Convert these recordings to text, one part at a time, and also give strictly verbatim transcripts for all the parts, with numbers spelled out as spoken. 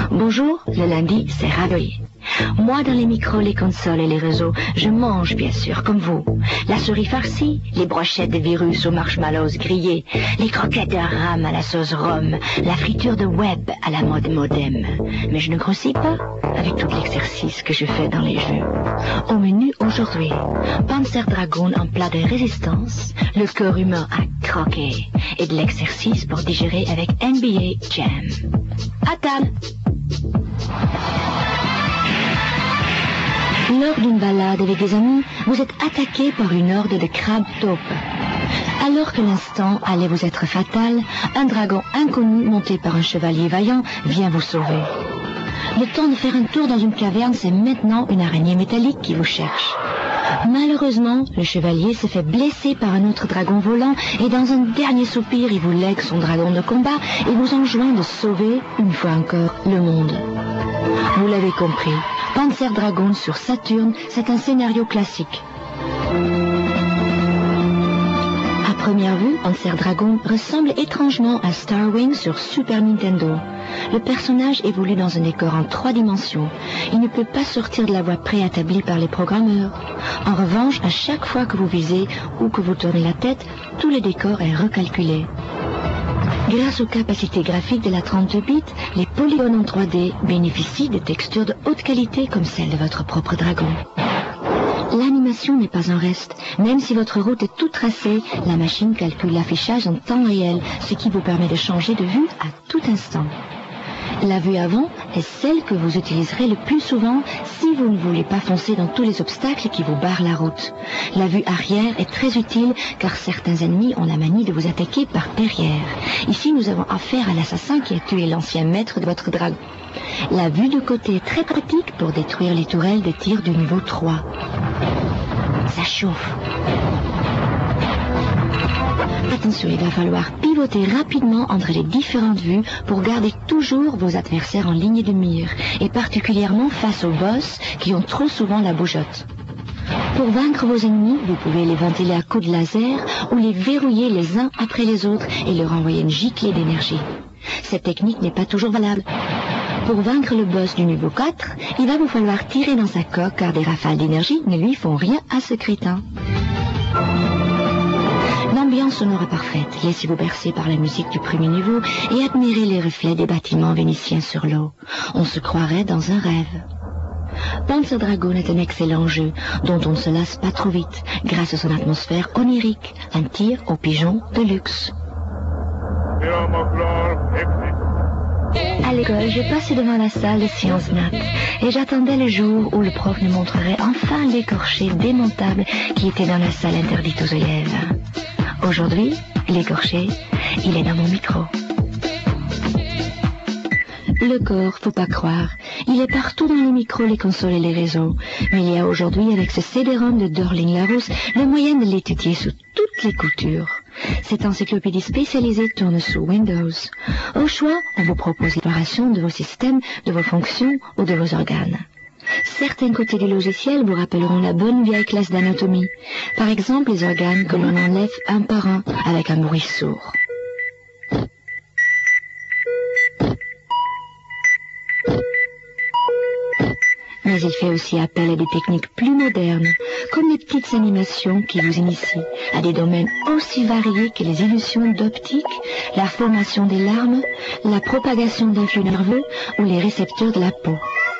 Bonjour, le lundi, c'est Ravioli. Moi, dans les micros, les consoles et les réseaux, je mange, bien sûr, comme vous. La souris farcie, les brochettes de virus aux marshmallows grillés, les croquettes de rame à la sauce rhum, la friture de web à la mode modem. Mais je ne grossis pas avec tout l'exercice que je fais dans les jeux. Au menu aujourd'hui, Panzer Dragoon en plat de résistance, le corps humain à croquer et de l'exercice pour digérer avec N B A Jam. À table! Lors d'une balade avec des amis, vous êtes attaqué par une horde de crabes taupes. Alors que l'instant allait vous être fatal, un dragon inconnu monté par un chevalier vaillant vient vous sauver. Le temps de faire un tour dans une caverne, c'est maintenant une araignée métallique qui vous cherche. Malheureusement, le chevalier se fait blesser par un autre dragon volant et dans un dernier soupir, il vous lègue son dragon de combat et vous enjoint de sauver, une fois encore, le monde. Vous l'avez compris, Panzer Dragoon sur Saturn, c'est un scénario classique. À première vue, Panzer Dragoon ressemble étrangement à Star Wing sur Super Nintendo. Le personnage évolue dans un décor en trois dimensions. Il ne peut pas sortir de la voie préétablie par les programmeurs. En revanche, à chaque fois que vous visez ou que vous tournez la tête, tout le décor est recalculé. Grâce aux capacités graphiques de la trente-deux bits, les polygones en trois D bénéficient de textures de haute qualité comme celle de votre propre dragon. L'animation n'est pas un reste. Même si votre route est toute tracée, la machine calcule l'affichage en temps réel, ce qui vous permet de changer de vue à tout instant. La vue avant est celle que vous utiliserez le plus souvent si vous ne voulez pas foncer dans tous les obstacles qui vous barrent la route. La vue arrière est très utile car certains ennemis ont la manie de vous attaquer par derrière. Ici, nous avons affaire à l'assassin qui a tué l'ancien maître de votre dragon. La vue de côté est très pratique pour détruire les tourelles de tir du niveau trois. Ça chauffe. Attention, il va falloir pivoter rapidement entre les différentes vues pour garder toujours vos adversaires en ligne de mire, et particulièrement face aux boss qui ont trop souvent la bougeotte. Pour vaincre vos ennemis, vous pouvez les ventiler à coups de laser ou les verrouiller les uns après les autres et leur envoyer une giclée d'énergie. Cette technique n'est pas toujours valable. Pour vaincre le boss du niveau quatre, il va vous falloir tirer dans sa coque car des rafales d'énergie ne lui font rien à ce crétin. L'ambiance sonore est parfaite. Laissez-vous bercer par la musique du premier niveau et admirez les reflets des bâtiments vénitiens sur l'eau. On se croirait dans un rêve. Panzer Dragoon est un excellent jeu dont on ne se lasse pas trop vite grâce à son atmosphère onirique, un tir aux pigeons de luxe. À l'école, je passais devant la salle de sciences nat et j'attendais le jour où le prof nous montrerait enfin l'écorché démontable qui était dans la salle interdite aux élèves. Aujourd'hui, l'écorché, il est dans mon micro. Le corps, faut pas croire, il est partout dans les micros, les consoles et les réseaux. Mais il y a aujourd'hui, avec ce C D-ROM de Dorling Larousse, le moyen de l'étudier sous toutes les coutures. Cette encyclopédie spécialisée tourne sous Windows. Au choix, on vous propose l'exploration de vos systèmes, de vos fonctions ou de vos organes. Certains côtés du logiciel vous rappelleront la bonne vieille classe d'anatomie. Par exemple, les organes que l'on enlève un par un avec un bruit sourd. Mais il fait aussi appel à des techniques plus modernes, comme les petites animations qui vous initient à des domaines aussi variés que les illusions d'optique, la formation des larmes, la propagation d'un flux nerveux ou les récepteurs de la peau.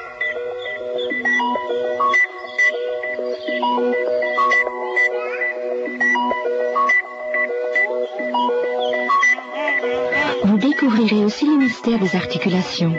Vous découvrirez aussi le mystère des articulations.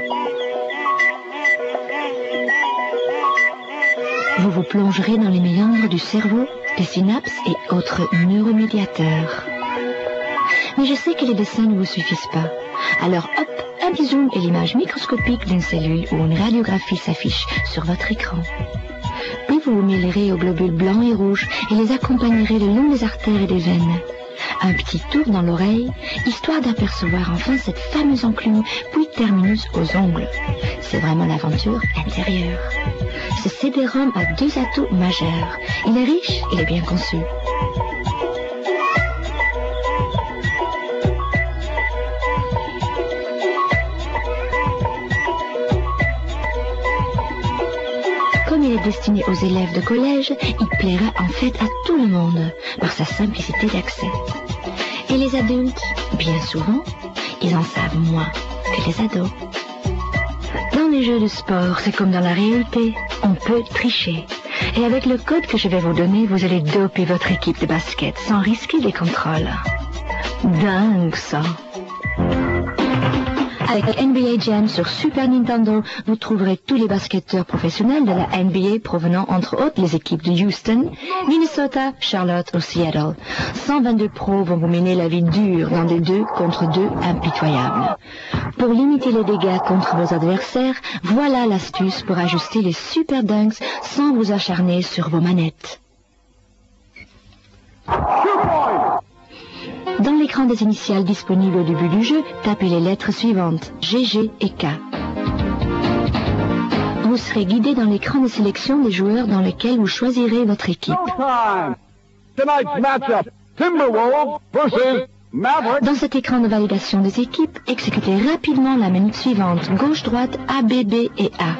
Vous vous plongerez dans les méandres du cerveau, des synapses et autres neuromédiateurs. Mais je sais que les dessins ne vous suffisent pas. Alors hop, un petit zoom et l'image microscopique d'une cellule ou une radiographie s'affiche sur votre écran. Puis vous vous mêlerez aux globules blancs et rouges et les accompagnerez le long des artères et des veines. Un petit tour dans l'oreille, histoire d'apercevoir enfin cette fameuse enclume, puis terminus aux ongles. C'est vraiment l'aventure intérieure. Ce C D-ROM a deux atouts majeurs. Il est riche, il est bien conçu. est destiné aux élèves de collège, il plaira en fait à tout le monde par sa simplicité d'accès. Et les adultes, bien souvent, ils en savent moins que les ados. Dans les jeux de sport, c'est comme dans la réalité, on peut tricher. Et avec le code que je vais vous donner, vous allez doper votre équipe de basket sans risquer des contrôles. Dingue ça! Avec N B A Jam sur Super Nintendo, vous trouverez tous les basketteurs professionnels de la N B A provenant entre autres les équipes de Houston, Minnesota, Charlotte ou Seattle. cent vingt-deux pros vont vous mener la vie dure dans des deux contre deux impitoyables. Pour limiter les dégâts contre vos adversaires, voilà l'astuce pour ajuster les Super Dunks sans vous acharner sur vos manettes. Dans l'écran des initiales disponibles au début du jeu, tapez les lettres suivantes, G, G et K. Vous serez guidé dans l'écran de sélection des joueurs dans lequel vous choisirez votre équipe. Dans cet écran de validation des équipes, exécutez rapidement la minute suivante, gauche-droite, A, B, B et A.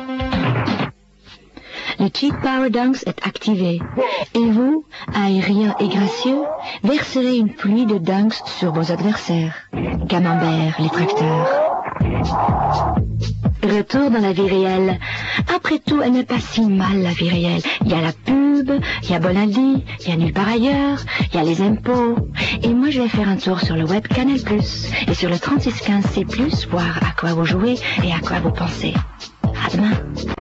Le Cheat Power Dunks est activé et vous, aérien et gracieux, verserez une pluie de dunks sur vos adversaires. Camembert, les tracteurs. Retour dans la vie réelle. Après tout, elle n'est pas si mal la vie réelle. Il y a la pub, il y a Bonaldi, il y a nulle part ailleurs, il y a les impôts. Et moi, je vais faire un tour sur le web Canal plus, et sur le trente-six quinze C plus, voir à quoi vous jouez et à quoi vous pensez. À demain.